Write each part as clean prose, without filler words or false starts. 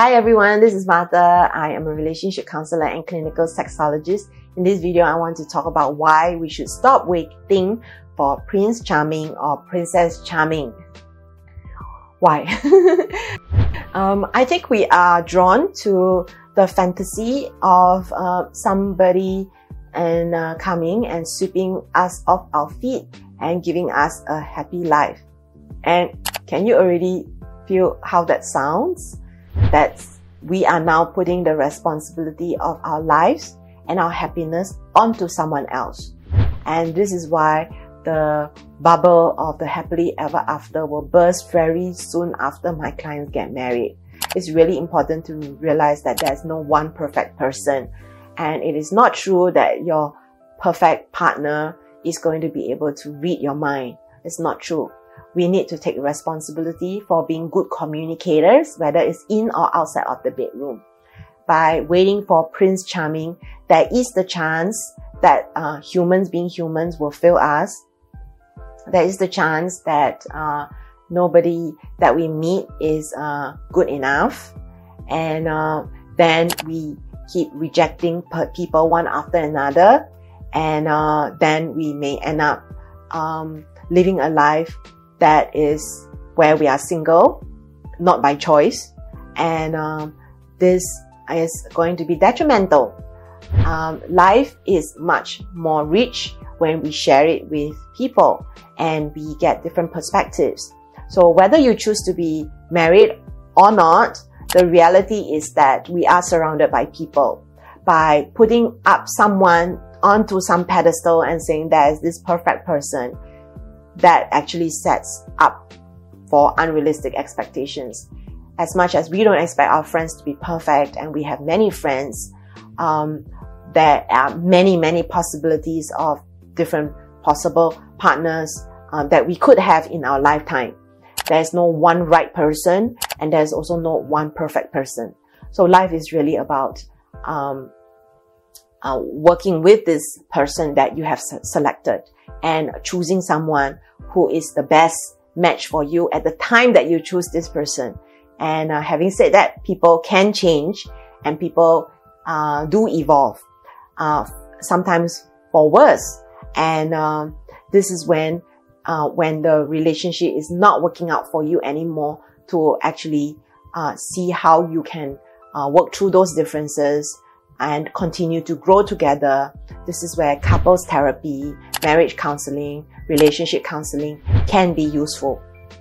Hi everyone, this is Martha. I am a relationship counselor and clinical sexologist. In this video, I want to talk about why we should stop waiting for Prince Charming or Princess Charming. Why? I think we are drawn to the fantasy of somebody and coming and sweeping us off our feet and giving us a happy life. And can you already feel how that sounds? That we are now putting the responsibility of our lives and our happiness onto someone else. And this is why the bubble of the happily ever after will burst very soon after my clients get married. It's really important to realize that there's no one perfect person. And it is not true that your perfect partner is going to be able to read your mind. It's not true. We need to take responsibility for being good communicators, whether it's in or outside of the bedroom. By waiting for Prince Charming, there is the chance that humans being humans will fail us. There is the chance that nobody that we meet is good enough. And then we keep rejecting people one after another. And then we may end up living a life that is where we are single, not by choice. And this is going to be detrimental. Life is much more rich when we share it with people and we get different perspectives. So whether you choose to be married or not, the reality is that we are surrounded by people. By putting up someone onto some pedestal and saying there is this perfect person, that actually sets up for unrealistic expectations. As much as we don't expect our friends to be perfect, and we have many friends, there are many possibilities of different possible partners that we could have in our lifetime. There's no one right person, and there's also no one perfect person. So life is really about working with this person that you have selected and choosing someone who is the best match for you at the time that you choose this person. And having said that, people can change and people do evolve, sometimes for worse. And this is when the relationship is not working out for you anymore, to actually see how you can work through those differences and continue to grow together. This is where couples therapy, marriage counseling, relationship counseling can be useful.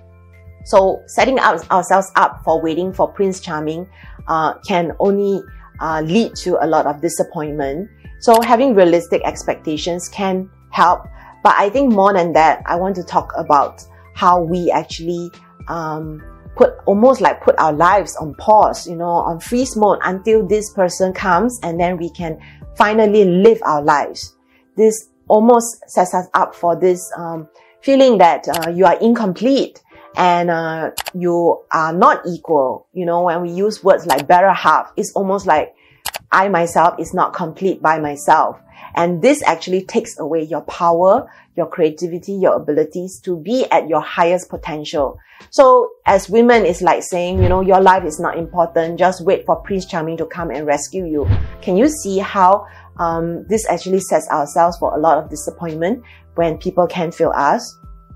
So setting ourselves up for waiting for Prince Charming can only lead to a lot of disappointment. So having realistic expectations can help. But I think more than that, I want to talk about how we actually put our lives on pause, on freeze mode until this person comes, and then we can finally live our lives. This almost sets us up for this feeling that you are incomplete and you are not equal. When we use words like better half, it's almost like I myself is not complete by myself. And this actually takes away your power, your creativity, your abilities to be at your highest potential. So as women, it's like saying, your life is not important. Just wait for Prince Charming to come and rescue you. Can you see how this actually sets ourselves for a lot of disappointment when people can feel us?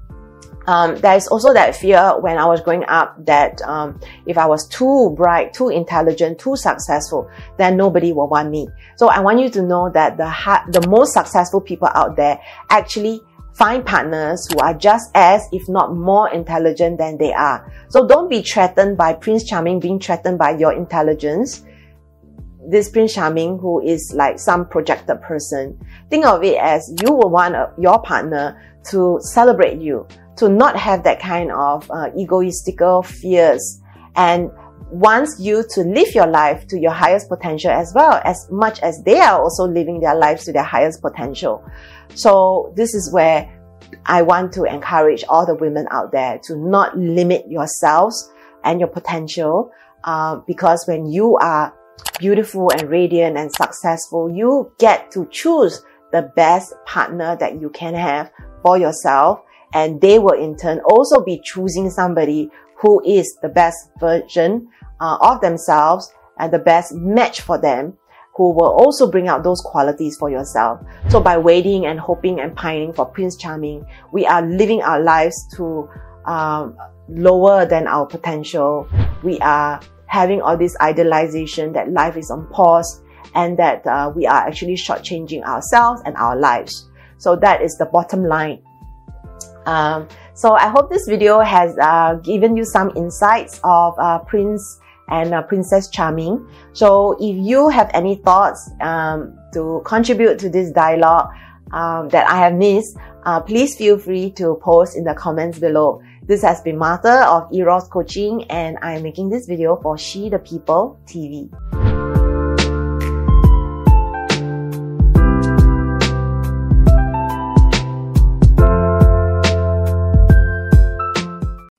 There is also that fear when I was growing up that if I was too bright, too intelligent, too successful, then nobody will want me. So I want you to know that the most successful people out there actually find partners who are just as, if not more intelligent than they are. So don't be threatened by Prince Charming being threatened by your intelligence. This Prince Charming who is like some projected person. Think of it as you will want your partner to celebrate you, to not have that kind of egoistical fears, and wants you to live your life to your highest potential as well, as much as they are also living their lives to their highest potential. So this is where I want to encourage all the women out there to not limit yourselves and your potential, because when you are beautiful and radiant and successful, you get to choose the best partner that you can have for yourself, and they will in turn also be choosing somebody who is the best version of themselves and the best match for them, who will also bring out those qualities for yourself. So by waiting and hoping and pining for Prince Charming, we are living our lives to lower than our potential. We are having all this idealization that life is on pause and that we are actually shortchanging ourselves and our lives. So that is the bottom line. So I hope this video has given you some insights of Prince and Princess Charming. So if you have any thoughts to contribute to this dialogue that I have missed, please feel free to post in the comments below. This has been Martha of Eros Coaching, and I'm making this video for She the People TV.